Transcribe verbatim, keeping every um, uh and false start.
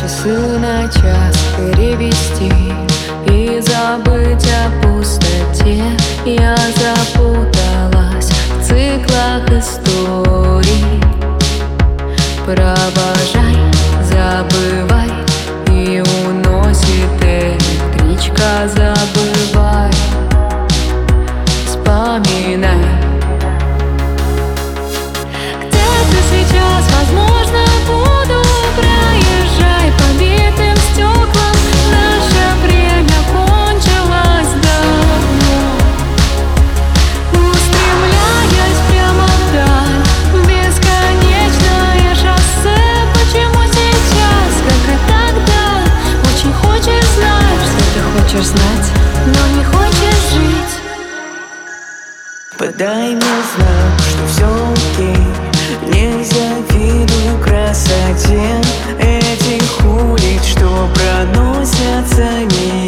часы на час перевести и забыть о пустоте. Я запуталась в циклах историй. Провожай, забывай, и уносит электричка. Забывай, вспоминай. Где-то сейчас, возможно, буду. Проезжай по битым стеклам. Наше время кончилось давно. Устремляясь прямо вдаль, бесконечное шоссе. Почему сейчас, как и тогда? Очень хочешь знать, что ты хочешь знать, но не хочешь жить. Подай мне знак, что все окей. Не завидую красоте этих улиц, что проносятся мимо.